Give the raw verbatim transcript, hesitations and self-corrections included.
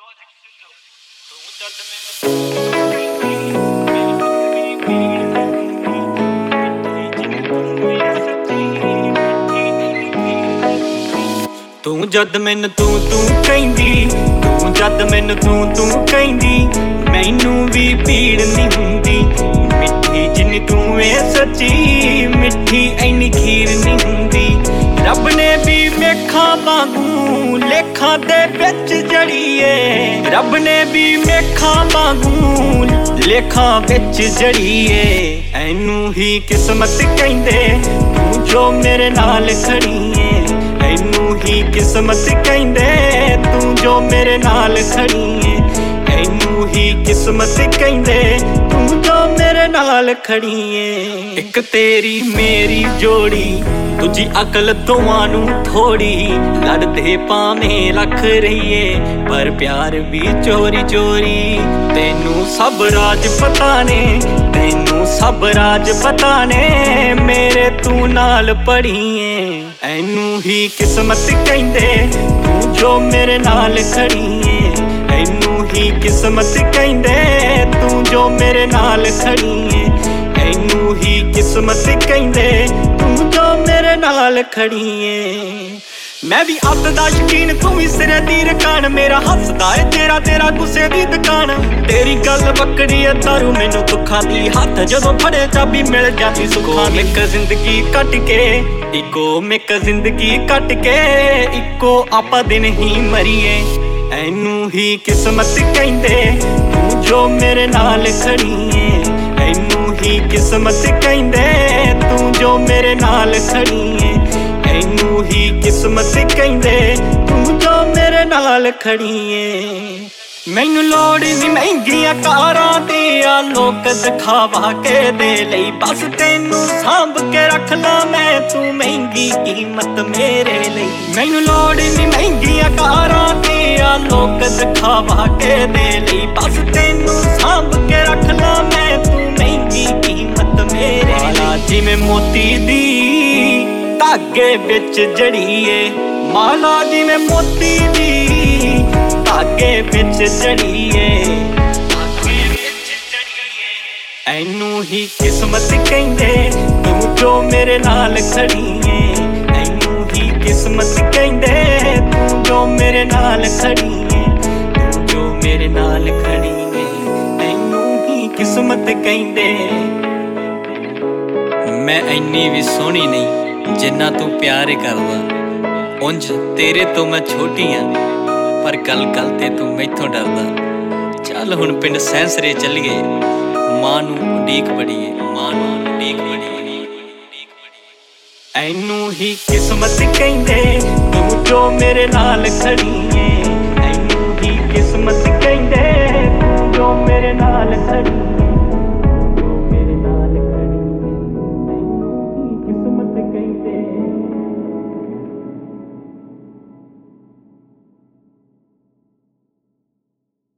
ਤੂੰ ਜਦ ਮੈਨੂੰ ਤੂੰ ਤੂੰ ਕਹਿੰਦੀ, ਤੂੰ ਜਦ ਮੈਨੂੰ ਤੂੰ ਤੂੰ ਕਹਿੰਦੀ, ਮੈਨੂੰ ਵੀ ਪੀੜ ਨਹੀਂ ਹੁੰਦੀ। ਮਿੱਠੀ ਜਿੰਨੀ ਤੂੰ ਏ ਸੱਚੀ, ਮਿੱਠੀ ਐਨੀ ਖੀਰ ਨਹੀਂ ਹੁੰਦੀ। ਰੱਬ ਨੇ ਵੀ ਮੇਖਾਂ ਵਾਂਗੂ ਲੇਖਾਂ ਦੇ ਵਿੱਚ ਜੜੀਏ, ਰੱਬ ਨੇ ਵੀ ਮੇਖਾਂ ਵਾਂਗੂ ਲੇਖਾਂ ਵਿੱਚ ਜੜੀਏ। ਐਨੂੰ ਹੀ ਕਿਸਮਤ ਕਹਿੰਦੇ, ਤੂੰ ਜੋ ਮੇਰੇ ਨਾਲ ਖੜੀ ਏ। ਐਨੂੰ ਹੀ ਕਿਸਮਤ ਕਹਿੰਦੇ, ਤੂੰ ਜੋ ਮੇਰੇ ਨਾਲ ਖੜੀ ਏ। ਐਨੂੰ ਹੀ ਕਿਸਮਤ ਕਹਿੰਦੇ, ਤੂੰ ਜੋ ਮੇਰੇ ਨਾਲ ਖੜੀ ਏ। ਇੱਕ ਤੇਰੀ ਮੇਰੀ ਜੋੜੀ, ਦੂਜੀ ਅਕਲ ਦੋਵਾਂ ਨੂੰ ਥੋੜੀ। ਲੜਦੇ ਭਾਵੇਂ ਲੱਖ ਰਹੀਏ, ਪਰ ਪਿਆਰ ਵੀ ਚੋਰੀ ਚੋਰੀ। ਤੈਨੂੰ ਸਭ ਰਾਜ ਪਤਾ ਨੇ, ਤੈਨੂੰ ਸਭ ਰਾਜ ਪਤਾ ਨੇ, ਮੇਰੇ ਤੂੰ ਨਾਲ ਪੜੀਏ। ਐਨੂੰ ਹੀ ਕਿਸਮਤ ਕਹਿੰਦੇ, ਤੂੰ ਜੋ ਮੇਰੇ ਨਾਲ ਖੜੀ ਏ। ਐਨੂੰ ਹੀ ਕਿਸਮਤ ਕਹਿੰਦੇ, ਤੂੰ ਜੋ ਮੇਰੇ ਨਾਲ ਖੜੀ ਏ। ਐਨੂੰ ਹੀ ਕਿਸਮਤ ਕਹਿੰਦੇ, ਤੂੰ ਜੋ ਮੇਰੇ ਨਾਲ ਖੜੀ ਏ। ਮੈਂ ਵੀ ਅੱਤ ਦਾ ਸ਼ਕੀਨ, ਤੂੰ ਵੀ ਸਿਰੇ ਦੀ ਰਕਾਨ। ਮੇਰਾ ਹੱਸਦਾ ਏ ਤੇਰਾ ਤੇਰਾ ਗੁੱਸੇ ਦੀ ਦੁਕਾਨ। ਤੇਰੀ ਗੱਲ ਬੱਕੜੀ ਏ ਦਾਰੂ ਮੈਨੂੰ ਦੁੱਖਾਂ ਦੀ, ਹੱਥ ਜਦੋਂ ਫੜੇ ਚਾਬੀ ਮਿਲ ਜਾਂਦੀ ਸੁੱਖਾਂ ਦੀ। ਇੱਕ ਜ਼ਿੰਦਗੀ ਕੱਟ ਕੇ, ਇੱਕੋ ਮਿੱਕ ਜ਼ਿੰਦਗੀ ਕੱਟ ਕੇ, ਇੱਕੋ ਆਪਾਂ ਦਿਨ ਹੀ ਮਰੀਏ। ਐਨੂੰ ਹੀ ਕਿਸਮਤ ਕਹਿੰਦੇ, ਤੂੰ ਜੋ ਮੇਰੇ ਨਾਲ ਖੜੀ ਏ। ਐਨੂੰ ਹੀ ਕਿਸਮਤ ਕਹਿੰਦੇ, ਤੂੰ ਜੋ ਮੇਰੇ ਨਾਲ ਖੜੀ ਏ। ਐਨੂੰ ਹੀ ਕਿਸਮਤ ਕਹਿੰਦੇ, ਤੂੰ ਜੋ ਮੇਰੇ ਨਾਲ ਖੜੀ ਏ। ਮੈਨੂੰ ਲੋੜ ਨੀ ਮਹਿੰਗੀਆਂ ਕਾਰਾਂ ਦੀ, ਆ ਲੋਕ ਦਿਖਾਵਾ ਕੇ ਦੇ ਲਈ। ਬਸ ਤੈਨੂੰ ਸਾਂਭ ਕੇ ਰੱਖ ਲਾਂ ਮੈਂ, ਤੂੰ ਮਹਿੰਗੀ ਕੀਮਤ ਮੇਰੇ ਲਈ। ਮੈਨੂੰ ਲੋੜ ਨੀ ਮਹਿੰਗੀਆਂ ਕਾਰਾਂ ਦੀ, ਆ ਲੋਕ ਦਿਖਾਵਾ ਕੇ ਦੇ ਲਈ। ਬਸ ਤੈਨੂੰ ਸਾਂਭ ਕੇ ਰੱਖ ਲਾਂ ਮੈਂ, ਤੂੰ ਮਹਿੰਗੀ ਕੀਮਤ ਮੇਰੇ ਲਈ। ਜਿਵੇਂ ਮੋਤੀ ਦੀ ਧਾਗੇ ਵਿੱਚ ਜੜੀਏ, ਮਾਲਾ ਜਿਵੇਂ ਮੋਤੀ ਦੀ ਧਾਗੇ ਵਿੱਚ ਜੜੀਏ। ਐਨੂੰ ਹੀ ਕਿਸਮਤ ਕਹਿੰਦੇ, ਤੂੰ ਜੋ ਮੇਰੇ ਨਾਲ ਖੜੀ ਏ। ਐਨੂੰ ਹੀ ਕਿਸਮਤ ਕਹਿੰਦੇ, ਤੂੰ ਜੋ ਮੇਰੇ ਨਾਲ ਖੜੀ ਏ। ਤੂੰ ਜੋ ਮੇਰੇ ਨਾਲ ਖੜੀ ਏ। ਐਨੂੰ ਹੀ ਕਿਸਮਤ ਕਹਿੰਦੇ। ਮੈਂ ਇੰਨੀ ਵੀ ਸੋਹਣੀ ਨਹੀਂ ਜਿੰਨਾ ਤੂੰ ਪਿਆਰ ਕਰਦਾ। ਉਂਝ ਤੇਰੇ ਤੋਂ ਮੈਂ ਛੋਟੀ ਆਂ, ਪਰ ਗੱਲ ਗੱਲ ਤੇ ਤੂੰ ਮੈਥੋਂ ਡਰਦਾ। ਚੱਲ ਹੁਣ ਪਿੰਡ ਸੈਂਸਰੇ ਚੱਲੀਏ, ਮਾਂ ਨੂੰ ਉਡੀਕ ਬੜੀਏ, ਮਾਂ ਨੂੰ ਉਡੀਕ ਬੜੀਏ। ਐਨੂੰ ਹੀ ਕਿਸਮਤ ਕਹਿੰਦੇ, ਤੂੰ ਜੋ ਮੇਰੇ ਨਾਲ ਖੜੀ ਏ।